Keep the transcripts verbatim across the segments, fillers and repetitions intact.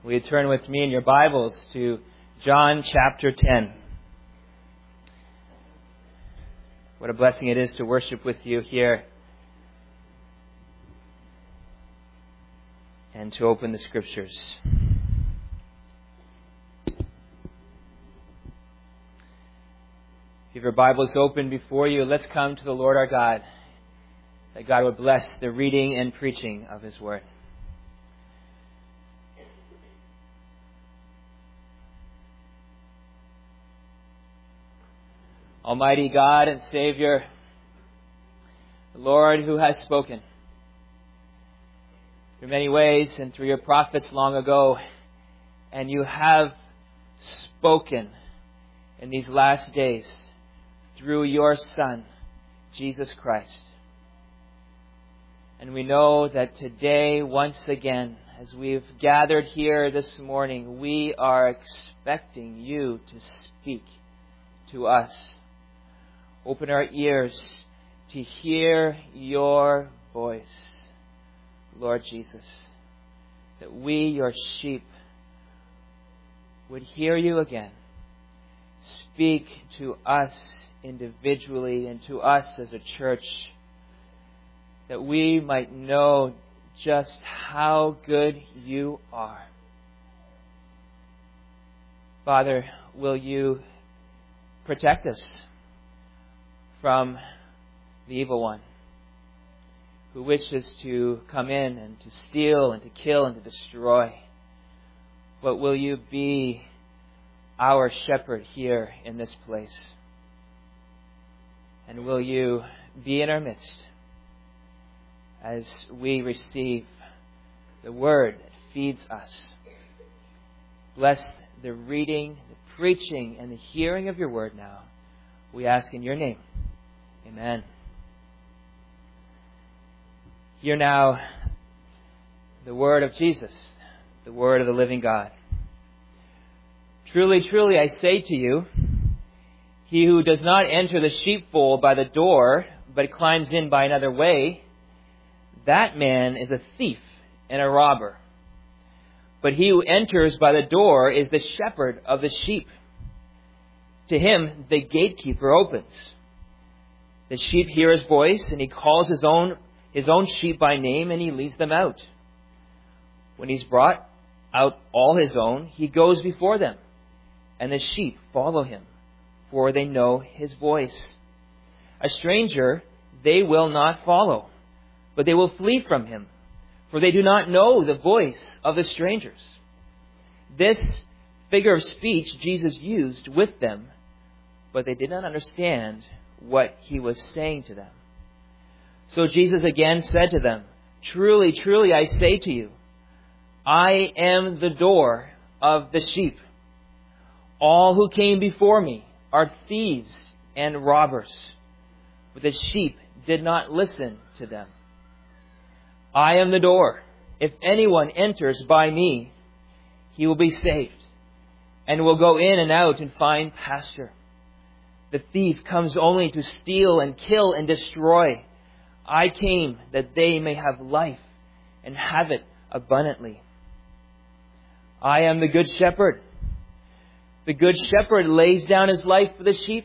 Will you turn with me in your Bibles to John chapter ten? What a blessing it is to worship with you here and to open the Scriptures. If you have your Bibles open before you, let's come to the Lord our God, that God would bless the reading and preaching of His Word. Almighty God and Savior, the Lord who has spoken through many ways and through your prophets long ago, and you have spoken in these last days through your Son, Jesus Christ. And we know that today, once again, as we've gathered here this morning, we are expecting you to speak to us. Open our ears to hear your voice, Lord Jesus, that we, your sheep, would hear you again. Speak to us individually and to us as a church, that we might know just how good you are. Father, will you protect us from the evil one, who wishes to come in and to steal and to kill and to destroy? But will you be our shepherd here in this place? And will you be in our midst as we receive the word that feeds us? Bless the reading, the preaching, and the hearing of your word now. We ask in your name. Amen. Hear now the word of Jesus, the word of the living God. Truly, truly, I say to you, he who does not enter the sheepfold by the door, but climbs in by another way, that man is a thief and a robber. But he who enters by the door is the shepherd of the sheep. To him the gatekeeper opens. The sheep hear his voice, and he calls his own his own sheep by name, and he leads them out. When he's brought out all his own, he goes before them, and the sheep follow him, for they know his voice. A stranger they will not follow, but they will flee from him, for they do not know the voice of the strangers. This figure of speech Jesus used with them, but they did not understand what he was saying to them. So Jesus again said to them, Truly, truly, I say to you, I am the door of the sheep. All who came before me are thieves and robbers, but the sheep did not listen to them. I am the door. If anyone enters by me, he will be saved, and will go in and out and find pasture. The thief comes only to steal and kill and destroy. I came that they may have life and have it abundantly. I am the good shepherd. The good shepherd lays down his life for the sheep.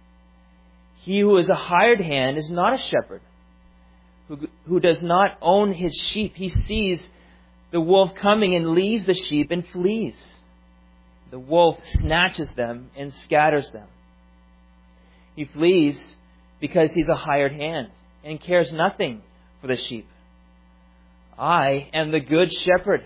He who is a hired hand is not a shepherd, who, who does not own his sheep. He sees the wolf coming and leaves the sheep and flees. The wolf snatches them and scatters them. He flees because he's a hired hand and cares nothing for the sheep. I am the good shepherd.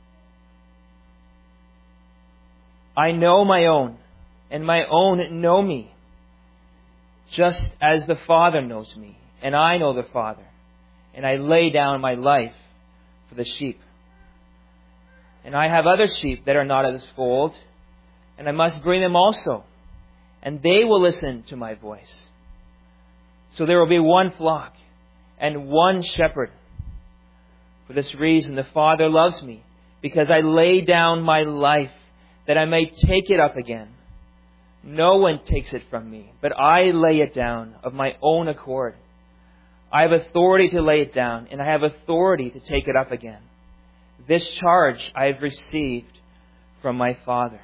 I know my own, and my own know me, just as the Father knows me, and I know the Father, and I lay down my life for the sheep. And I have other sheep that are not of this fold, and I must bring them also, and they will listen to my voice. So there will be one flock and one shepherd. For this reason the Father loves me, because I lay down my life that I may take it up again. No one takes it from me, but I lay it down of my own accord. I have authority to lay it down, and I have authority to take it up again. This charge I have received from my Father.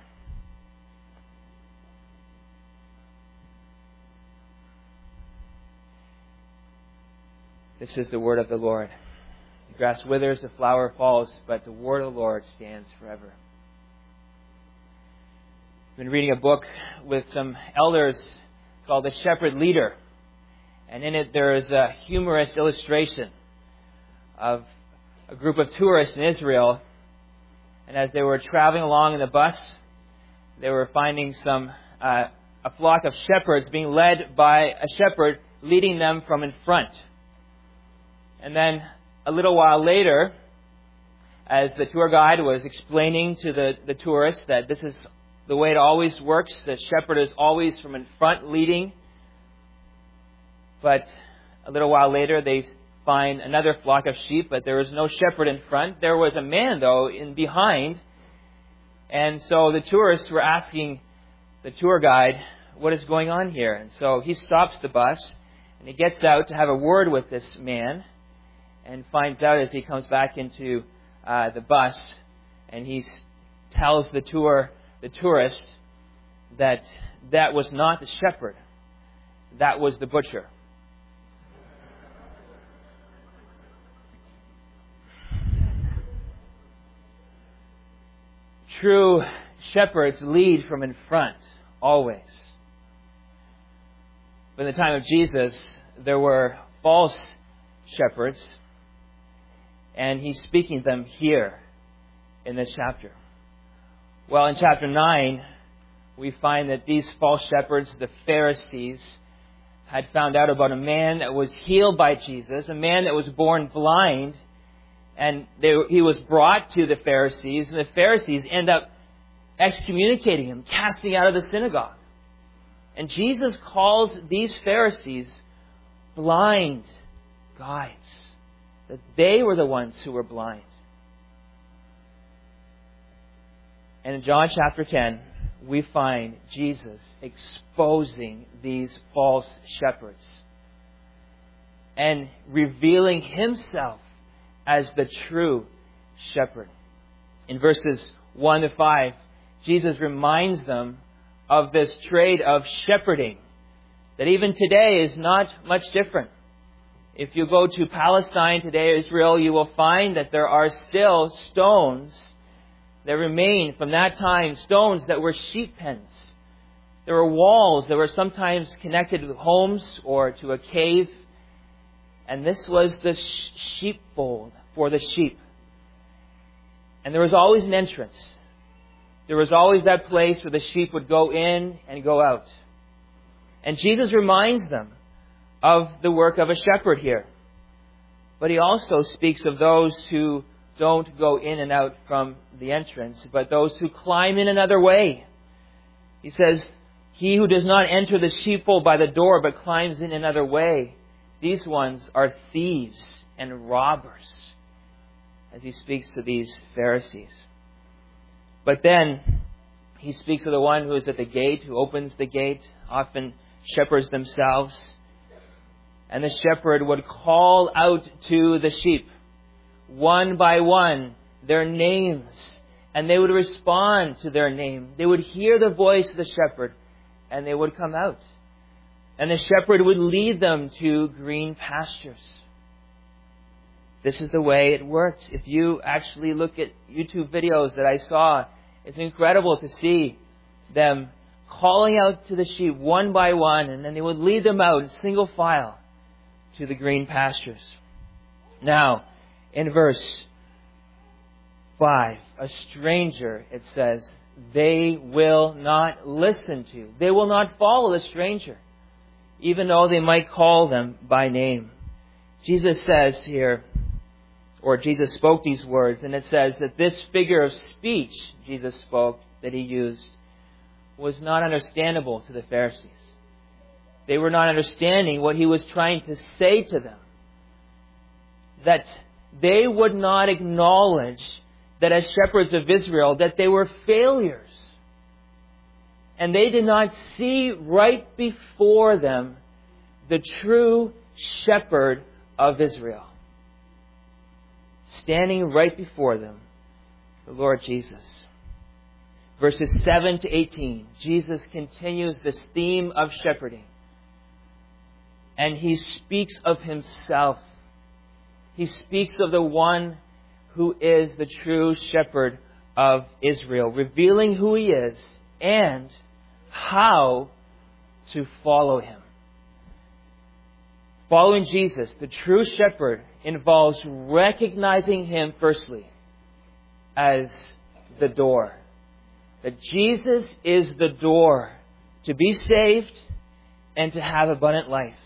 This is the word of the Lord. The grass withers, the flower falls, but the word of the Lord stands forever. I've been reading a book with some elders called The Shepherd Leader. And in it there is a humorous illustration of a group of tourists in Israel. And as they were traveling along in the bus, they were finding some uh, a flock of shepherds being led by a shepherd leading them from in front. And then a little while later, as the tour guide was explaining to the, the tourists that this is the way it always works, the shepherd is always from in front leading. But a little while later, they find another flock of sheep, but there was no shepherd in front. There was a man, though, in behind. And so the tourists were asking the tour guide, what is going on here? And so he stops the bus, and he gets out to have a word with this man, and finds out as he comes back into uh, the bus, and he tells the tour, the tourist, that that was not the shepherd, that was the butcher. True shepherds lead from in front, always. But in the time of Jesus, there were false shepherds, and he's speaking to them here in this chapter. Well, in chapter nine, we find that these false shepherds, the Pharisees, had found out about a man that was healed by Jesus, a man that was born blind, and they, he was brought to the Pharisees, and the Pharisees end up excommunicating him, casting out of the synagogue. And Jesus calls these Pharisees blind guides, that they were the ones who were blind. And in John chapter ten, we find Jesus exposing these false shepherds and revealing himself as the true shepherd. In verses one to five, Jesus reminds them of this trade of shepherding that even today is not much different. If you go to Palestine today, Israel, you will find that there are still stones that remain from that time, stones that were sheep pens. There were walls that were sometimes connected to homes or to a cave. And this was the sheepfold for the sheep. And there was always an entrance. There was always that place where the sheep would go in and go out. And Jesus reminds them of the work of a shepherd here. But he also speaks of those who don't go in and out from the entrance, but those who climb in another way. He says, he who does not enter the sheepfold by the door, but climbs in another way, these ones are thieves and robbers, as he speaks to these Pharisees. But then he speaks of the one who is at the gate, who opens the gate, often shepherds themselves. And the shepherd would call out to the sheep, one by one, their names, and they would respond to their name. They would hear the voice of the shepherd, and they would come out. And the shepherd would lead them to green pastures. This is the way it worked. If you actually look at YouTube videos that I saw, it's incredible to see them calling out to the sheep one by one, and then they would lead them out in single file to the green pastures. Now, in verse five, a stranger, it says, they will not listen to. They will not follow the stranger, even though they might call them by name. Jesus says here, or Jesus spoke these words, and it says that this figure of speech Jesus spoke, that he used, was not understandable to the Pharisees. They were not understanding what he was trying to say to them. That they would not acknowledge that as shepherds of Israel, that they were failures. And they did not see right before them the true shepherd of Israel. Standing right before them, the Lord Jesus. verses seven to eighteen, Jesus continues this theme of shepherding. And He speaks of Himself. He speaks of the one who is the true shepherd of Israel, revealing who He is and how to follow Him. Following Jesus, the true shepherd, involves recognizing Him firstly as the door. That Jesus is the door to be saved and to have abundant life.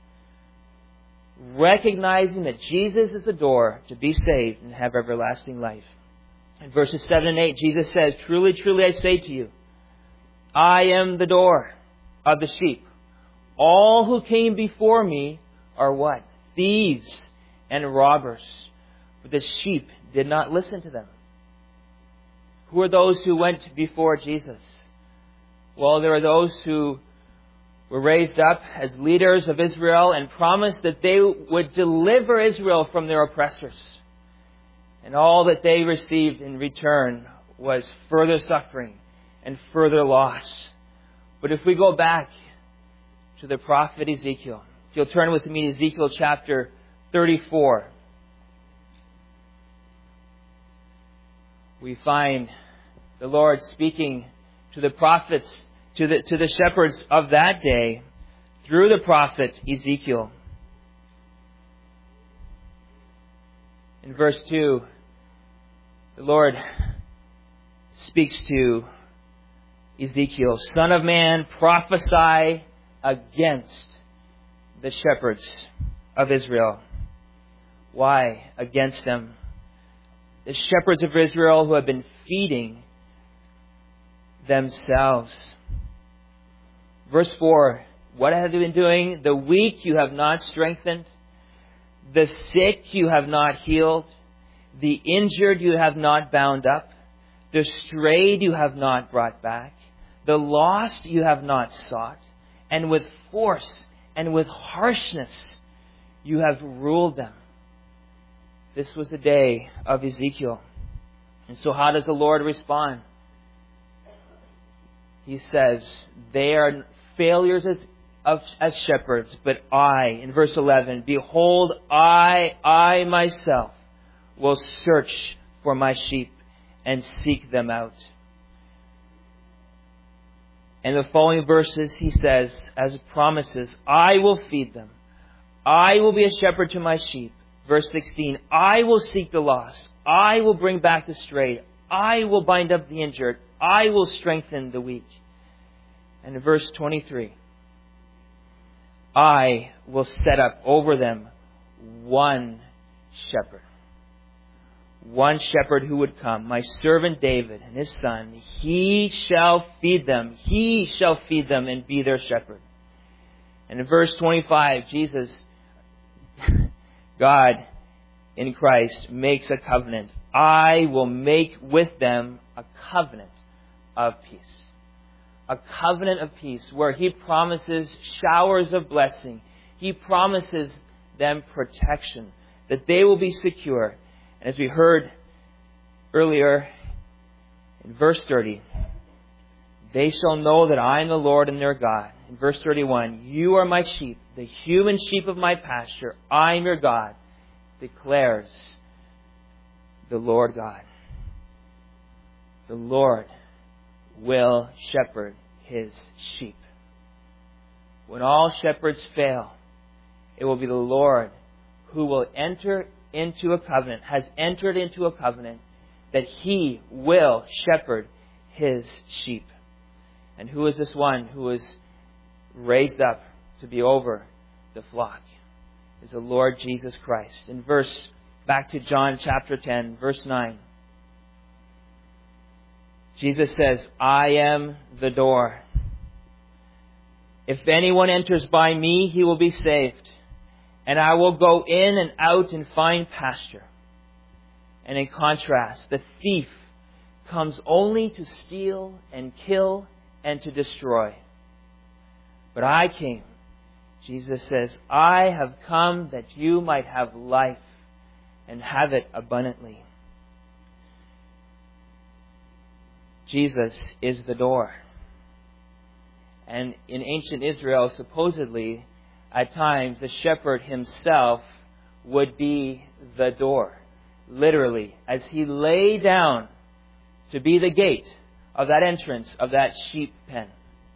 Recognizing that Jesus is the door to be saved and have everlasting life. In verses seven and eight, Jesus says, "Truly, truly, I say to you, I am the door of the sheep. All who came before me are what? Thieves and robbers. But the sheep did not listen to them." Who are those who went before Jesus? Well, there are those who were raised up as leaders of Israel and promised that they would deliver Israel from their oppressors. And all that they received in return was further suffering and further loss. But if we go back to the prophet Ezekiel, if you'll turn with me to Ezekiel chapter thirty-four, we find the Lord speaking to the prophets, to the, to the shepherds of that day, through the prophet Ezekiel. In verse two, the Lord speaks to Ezekiel, "Son of man, prophesy against the shepherds of Israel." Why against them? The shepherds of Israel who have been feeding themselves. Verse four, what have you been doing? "The weak you have not strengthened. The sick you have not healed. The injured you have not bound up. The strayed you have not brought back. The lost you have not sought. And with force and with harshness you have ruled them." This was the day of Ezekiel. And so how does the Lord respond? He says, "They are failures as, of, as shepherds, but I," in verse eleven, "Behold, I, I myself will search for my sheep and seek them out." And the following verses, he says, as promises, "I will feed them. I will be a shepherd to my sheep." Verse sixteen, "I will seek the lost. I will bring back the strayed. I will bind up the injured. I will strengthen the weak." And in verse twenty-three, "I will set up over them one shepherd." One shepherd who would come, my servant David and his son. He shall feed them. He shall feed them and be their shepherd. And in verse twenty-five, Jesus, God in Christ, makes a covenant. "I will make with them a covenant of peace." A covenant of peace where He promises showers of blessing. He promises them protection, that they will be secure. And as we heard earlier in verse thirty, "They shall know that I am the Lord and their God." In verse thirty-one, "You are my sheep, the human sheep of my pasture. I am your God, declares the Lord God." The Lord will shepherd His sheep. When all shepherds fail, it will be the Lord who will enter into a covenant, has entered into a covenant, that He will shepherd His sheep. And who is this one who is raised up to be over the flock? Is the Lord Jesus Christ. In verse, back to John chapter ten, verse nine. Jesus says, "I am the door. If anyone enters by me, he will be saved. And I will go in and out and find pasture." And in contrast, the thief comes only to steal and kill and to destroy. But I came, Jesus says, "I have come that you might have life and have it abundantly." Jesus is the door. And in ancient Israel, supposedly, at times, the shepherd himself would be the door. Literally, as he lay down to be the gate of that entrance of that sheep pen.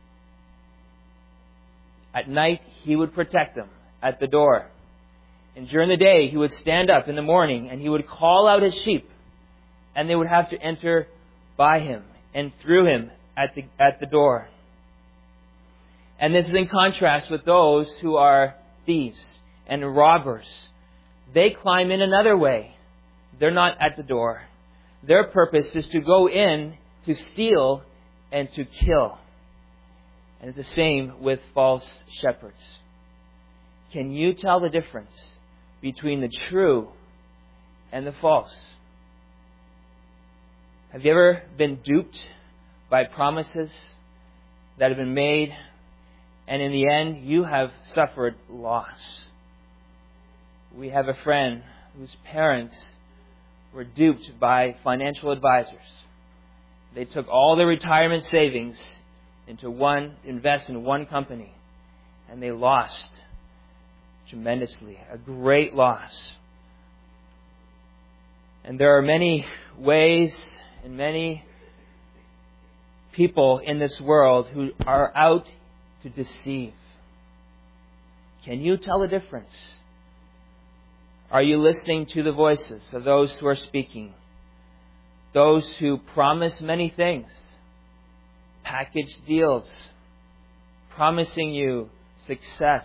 At night, he would protect them at the door. And during the day, he would stand up in the morning and he would call out his sheep. And they would have to enter by him and through him at the, at the door. And this is in contrast with those who are thieves and robbers. They climb in another way. They're not at the door. Their purpose is to go in to steal and to kill. And it's the same with false shepherds. Can you tell the difference between the true and the false? Have you ever been duped by promises that have been made, and in the end you have suffered loss? We have a friend whose parents were duped by financial advisors. They took all their retirement savings into one, invest in one company, and they lost tremendously, a great loss. And there are many ways and many people in this world who are out to deceive. Can you tell the difference? Are you listening to the voices of those who are speaking? Those who promise many things, package deals, promising you success,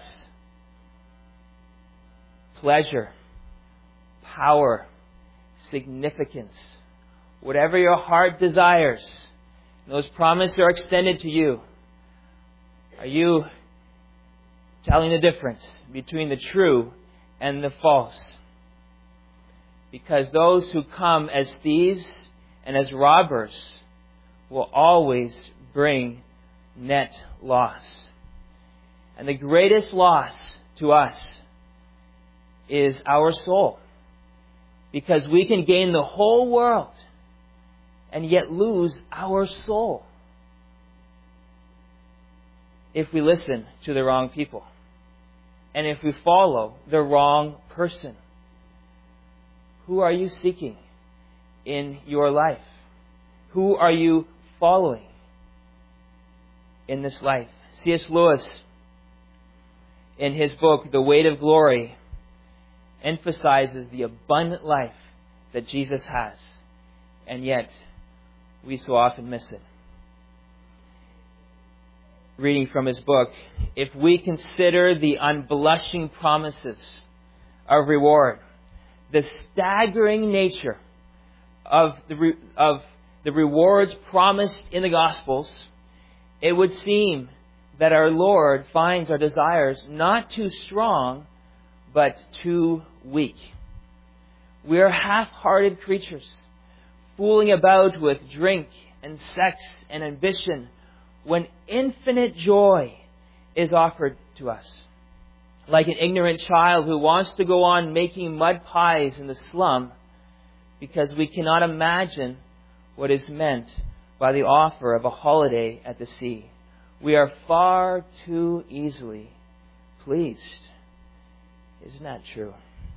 pleasure, power, significance, whatever your heart desires, those promises are extended to you. Are you telling the difference between the true and the false? Because those who come as thieves and as robbers will always bring net loss. And the greatest loss to us is our soul. Because we can gain the whole world and yet lose our soul if we listen to the wrong people and if we follow the wrong person. Who are you seeking in your life? Who are you following in this life? C S Lewis, in his book, The Weight of Glory, emphasizes the abundant life that Jesus has, and yet we so often miss it. Reading from his book, if we consider the unblushing promises of reward, the staggering nature of the re- of the rewards promised in the Gospels, it would seem that our Lord finds our desires not too strong, but too weak. We are half-hearted creatures, fooling about with drink and sex and ambition, when infinite joy is offered to us. Like an ignorant child who wants to go on making mud pies in the slum because we cannot imagine what is meant by the offer of a holiday at the sea. We are far too easily pleased. Isn't that true?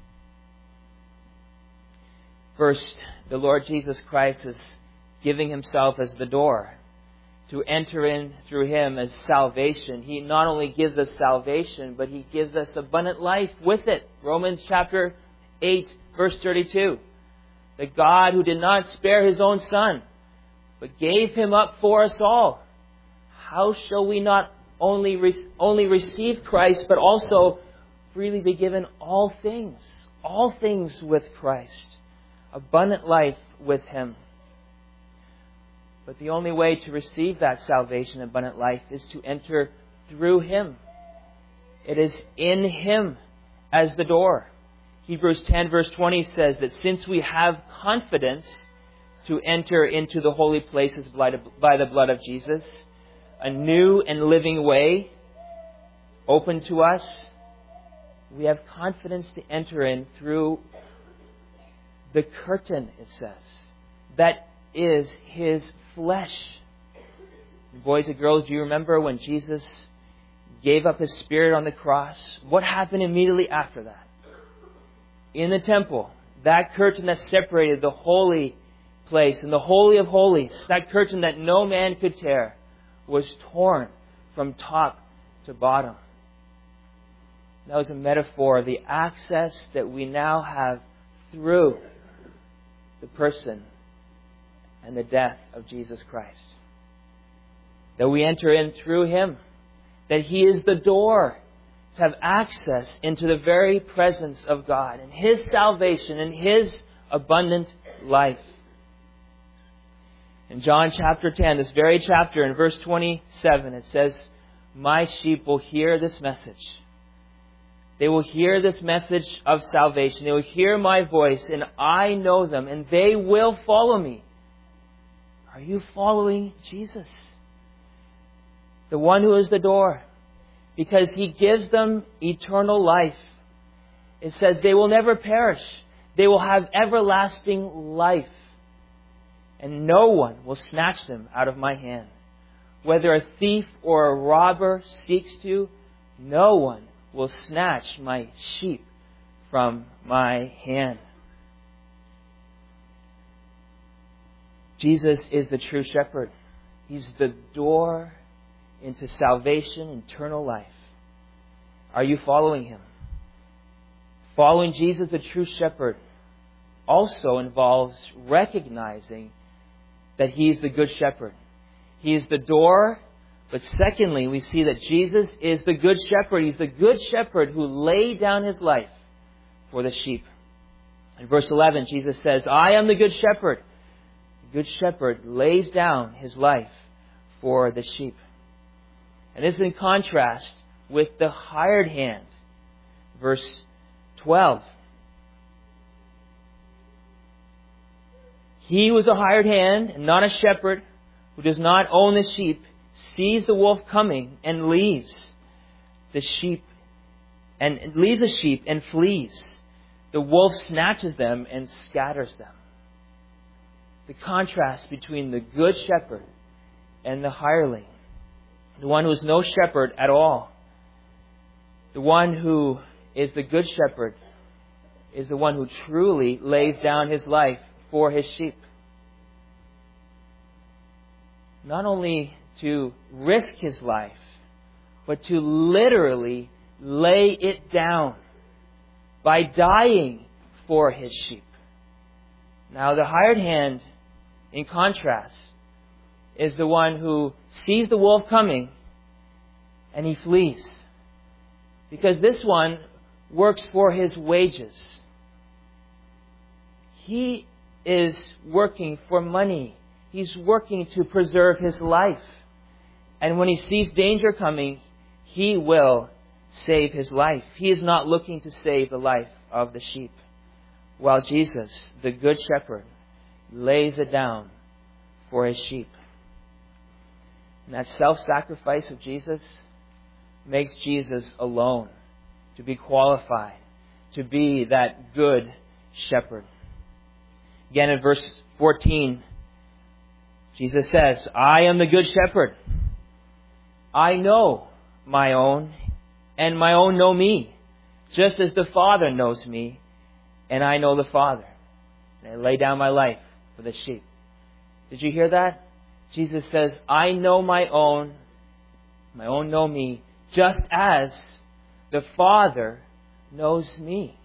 First, the Lord Jesus Christ is giving himself as the door to enter in through him as salvation. He not only gives us salvation, but he gives us abundant life with it. Romans chapter eight, verse thirty-two. The God who did not spare his own Son, but gave him up for us all, how shall we not only, re- only receive Christ, but also freely be given all things? All things with Christ. Abundant life with him. But the only way to receive that salvation, abundant life, is to enter through him. It is in him as the door. Hebrews ten verse twenty says that since we have confidence to enter into the holy places by the blood of Jesus, a new and living way open to us, we have confidence to enter in through the curtain, it says, that is His flesh. Boys and girls, do you remember when Jesus gave up His Spirit on the cross? What happened immediately after that? In the temple, that curtain that separated the holy place and the Holy of Holies, that curtain that no man could tear, was torn from top to bottom. That was a metaphor of the access that we now have through the person and the death of Jesus Christ. That we enter in through Him. That He is the door to have access into the very presence of God and His salvation and His abundant life. In John chapter ten, this very chapter, in verse twenty-seven, it says, "My sheep will hear this message." They will hear this message of salvation. They will hear my voice, and I know them, and they will follow me. Are you following Jesus? The one who is the door. Because He gives them eternal life. It says they will never perish. They will have everlasting life. And no one will snatch them out of my hand. Whether a thief or a robber seeks to, no one will snatch my sheep from my hand. Jesus is the true shepherd. He's the door into salvation, eternal life. Are you following Him? Following Jesus, the true shepherd, also involves recognizing that He is the good shepherd. He is the door. But secondly, we see that Jesus is the good shepherd. He's the good shepherd who laid down His life for the sheep. In verse eleven, Jesus says, "I am the good shepherd." The good shepherd lays down His life for the sheep. And this is in contrast with the hired hand. Verse twelve. "He was a hired hand and not a shepherd who does not own the sheep, sees the wolf coming and leaves the sheep and leaves the sheep and flees. The wolf snatches them and scatters them." The contrast between the good shepherd and the hireling. The one who is no shepherd at all. The one who is the good shepherd is the one who truly lays down his life for his sheep. Not only to risk his life, but to literally lay it down by dying for his sheep. Now, the hired hand, in contrast, is the one who sees the wolf coming and he flees. Because this one works for his wages. He is working for money. He's working to preserve his life. And when he sees danger coming, he will save his life. He is not looking to save the life of the sheep. While Jesus, the good shepherd, lays it down for his sheep. And that self-sacrifice of Jesus makes Jesus alone to be qualified to be that good shepherd. Again, in verse fourteen, Jesus says, "I am the good shepherd. I know my own, and my own know me, just as the Father knows me, and I know the Father. And I lay down my life for the sheep." Did you hear that? Jesus says, "I know my own, my own know me, just as the Father knows me."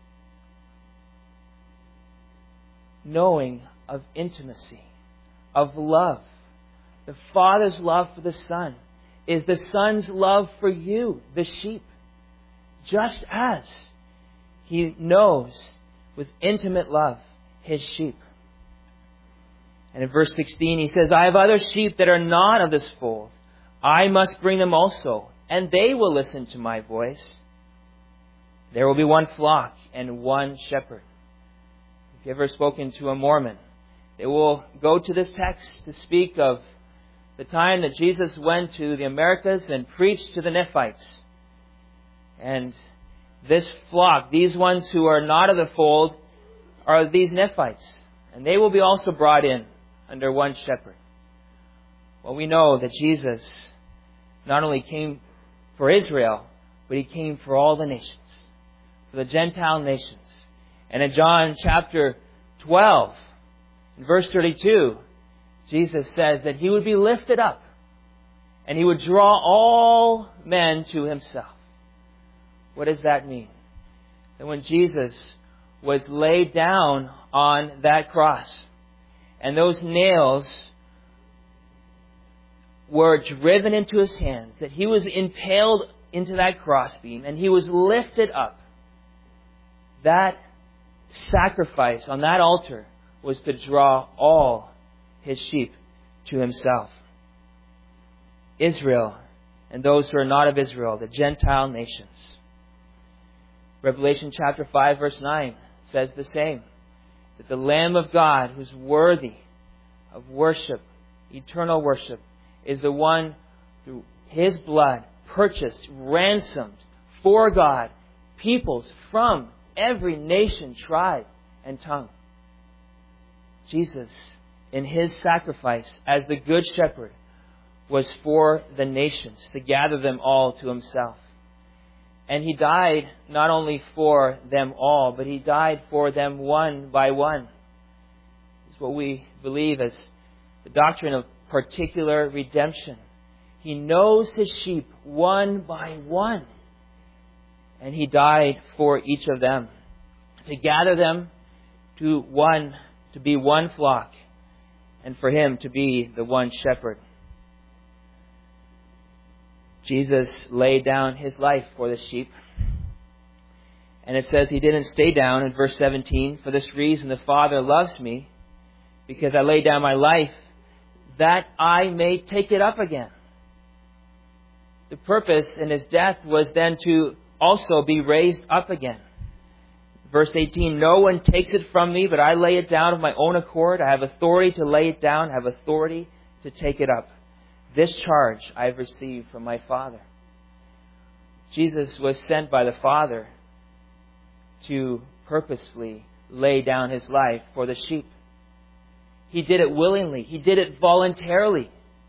Knowing of intimacy, of love. The Father's love for the Son is the Son's love for you, the sheep. Just as He knows with intimate love His sheep. And in verse sixteen, He says, "I have other sheep that are not of this fold. I must bring them also, and they will listen to my voice. There will be one flock and one shepherd." If you've ever spoken to a Mormon, they will go to this text to speak of the time that Jesus went to the Americas and preached to the Nephites. And this flock, these ones who are not of the fold, are these Nephites. And they will be also brought in under one shepherd? Well, we know that Jesus not only came for Israel, but He came for all the nations, for the Gentile nations. And in John chapter twelve, in verse thirty-two, Jesus says that He would be lifted up and He would draw all men to Himself. What does that mean? That when Jesus was laid down on that cross and those nails were driven into His hands, that He was impaled into that crossbeam and He was lifted up, that sacrifice on that altar was to draw all His sheep to Himself. Israel and those who are not of Israel, the Gentile nations. Revelation chapter five verse nine says the same. That the Lamb of God who's worthy of worship, eternal worship, is the one through His blood purchased, ransomed for God, peoples from every nation, tribe, and tongue. Jesus, in His sacrifice as the Good Shepherd, was for the nations, to gather them all to Himself. And He died not only for them all, but He died for them one by one. It's what we believe as the doctrine of particular redemption. He knows His sheep one by one. And He died for each of them, to gather them to one, to be one flock, and for Him to be the one shepherd. Jesus laid down His life for the sheep. And it says He didn't stay down in verse seventeen. For this reason the Father loves me, because I lay down my life that I may take it up again. The purpose in His death was then to also be raised up again. Verse eighteen, no one takes it from me, but I lay it down of my own accord. I have authority to lay it down. I have authority to take it up. This charge I have received from my Father. Jesus was sent by the Father to purposefully lay down His life for the sheep. He did it willingly. He did it voluntarily.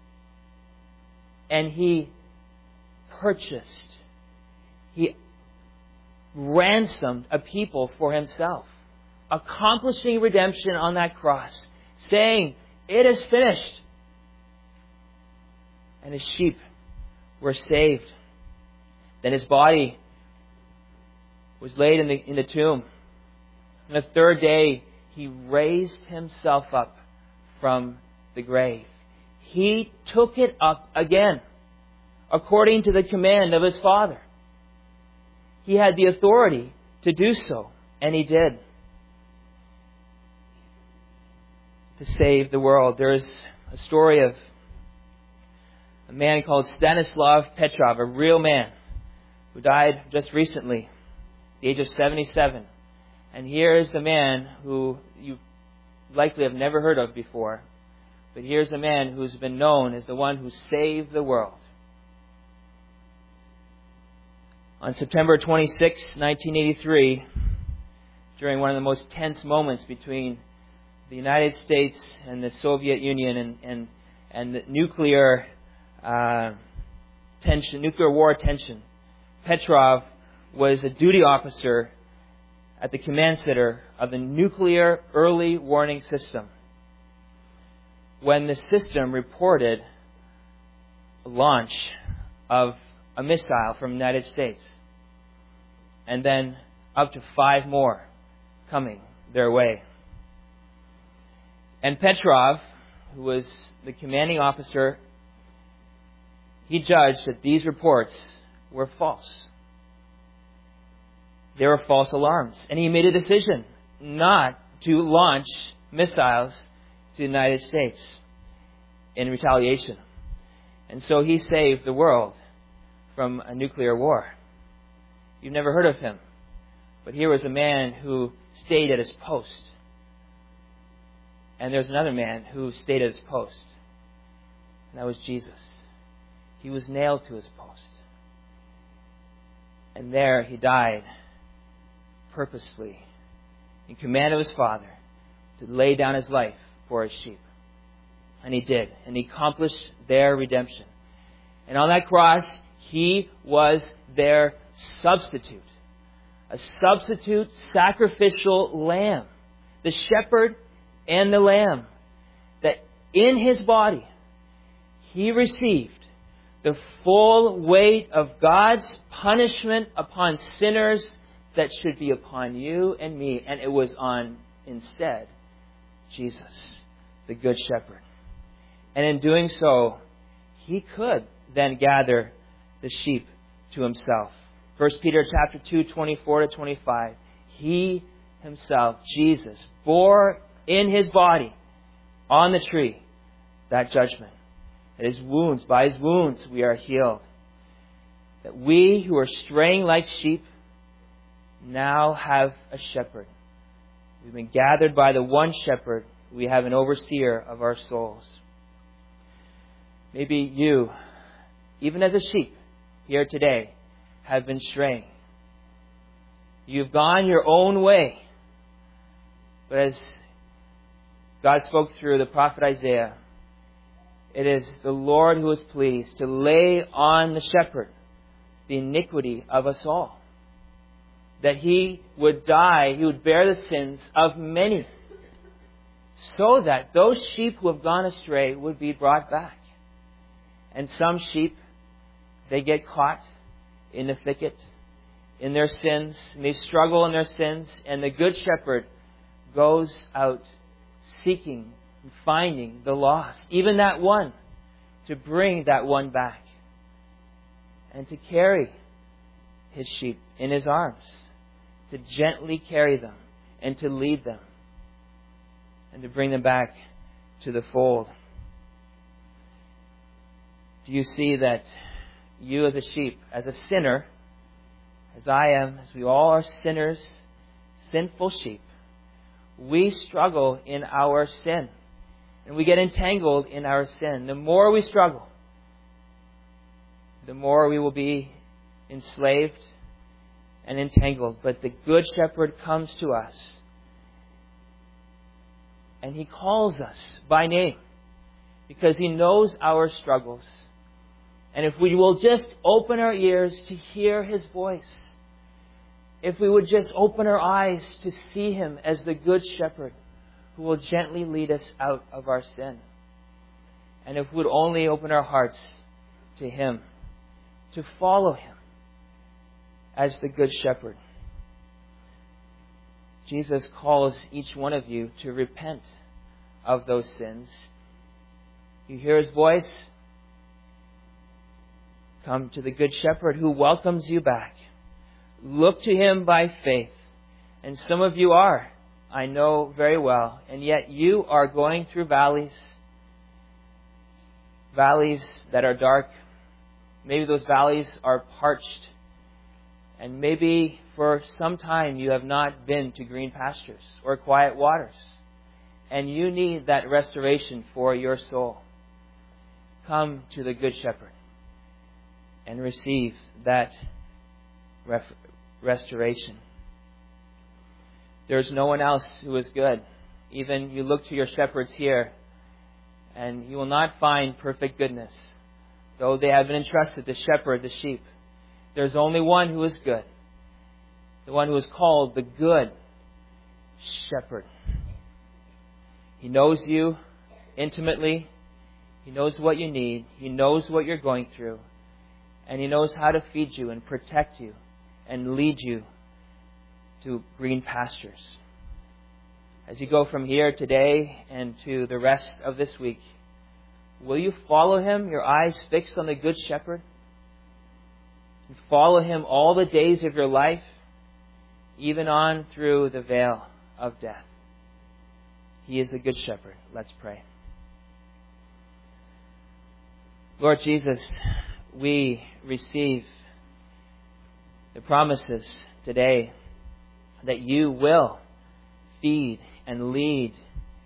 And He purchased, He ransomed a people for Himself, accomplishing redemption on that cross, saying, it is finished. And His sheep were saved. Then His body was laid in the, in the tomb. On the third day, He raised Himself up from the grave. He took it up again, according to the command of His Father. He had the authority to do so, and He did. To save the world. There is a story of a man called Stanislav Petrov, a real man, who died just recently, at the age of seventy-seven. And here is the man who you likely have never heard of before. But here's a man who's been known as the one who saved the world. On September twenty-sixth, nineteen eighty-three, during one of the most tense moments between the United States and the Soviet Union and, and, and the nuclear uh, tension, nuclear war tension, Petrov was a duty officer at the command center of the nuclear early warning system when the system reported a launch of a missile from the United States, and then up to five more coming their way. And Petrov, who was the commanding officer, he judged that these reports were false. They were false alarms. And he made a decision not to launch missiles to the United States in retaliation. And so he saved the world from a nuclear war. You've never heard of him. But here was a man who stayed at his post. And there's another man who stayed at his post. And that was Jesus. He was nailed to his post. And there he died purposefully, in command of his Father, to lay down his life for his sheep. And He did. And He accomplished their redemption. And on that cross, He was their substitute. A substitute sacrificial lamb. The shepherd and the lamb. That in His body, He received the full weight of God's punishment upon sinners that should be upon you and me. And it was on, instead, Jesus, the Good Shepherd. And in doing so, He could then gather the sheep to Himself. First Peter chapter two, twenty-four to twenty-five. He Himself, Jesus, bore in His body on the tree that judgment. That His wounds, by His wounds we are healed. That we who are straying like sheep now have a shepherd. We've been gathered by the one shepherd. We have an overseer of our souls. Maybe you, even as a sheep here today, have been straying. You've gone your own way. But as God spoke through the prophet Isaiah, it is the Lord who is pleased to lay on the shepherd the iniquity of us all. That He would die, He would bear the sins of many, so that those sheep who have gone astray would be brought back. And some sheep, they get caught in the thicket, in their sins, and they struggle in their sins, and the Good Shepherd goes out seeking and finding the lost, even that one, to bring that one back, and to carry His sheep in His arms, to gently carry them, and to lead them, and to bring them back to the fold. Do you see that you as a sheep, as a sinner, as I am, as we all are sinners, sinful sheep, we struggle in our sin. And we get entangled in our sin. The more we struggle, the more we will be enslaved and entangled. But the Good Shepherd comes to us. And He calls us by name. Because He knows our struggles. And if we will just open our ears to hear His voice, if we would just open our eyes to see Him as the Good Shepherd who will gently lead us out of our sin, and if we would only open our hearts to Him, to follow Him as the Good Shepherd, Jesus calls each one of you to repent of those sins. You hear His voice? Come to the Good Shepherd who welcomes you back. Look to Him by faith. And some of you are, I know very well, and yet you are going through valleys, valleys that are dark. Maybe those valleys are parched. And maybe for some time you have not been to green pastures or quiet waters. And you need that restoration for your soul. Come to the Good Shepherd and receive that ref- restoration. There's no one else who is good. Even you look to your shepherds here, and you will not find perfect goodness, though they have been entrusted to shepherd the sheep. There's only one who is good, the one who is called the Good Shepherd. He knows you intimately. He knows what you need. He knows what you're going through. And He knows how to feed you and protect you and lead you to green pastures. As you go from here today and to the rest of this week, will you follow Him, your eyes fixed on the Good Shepherd? And follow Him all the days of your life, even on through the veil of death. He is the Good Shepherd. Let's pray. Lord Jesus, we receive the promises today that You will feed and lead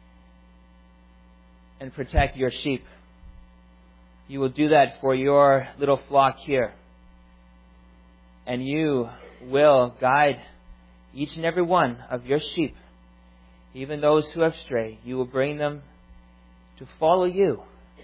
and protect Your sheep. You will do that for Your little flock here. And You will guide each and every one of Your sheep, even those who have strayed. You will bring them to follow you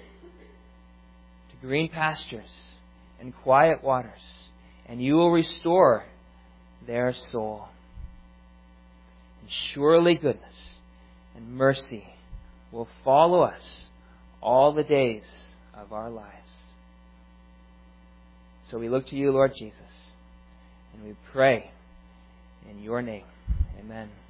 to green pastures and quiet waters, and you will restore their soul. And surely goodness and mercy will follow us all the days of our lives. So we look to you, Lord Jesus, and we pray in your name. Amen.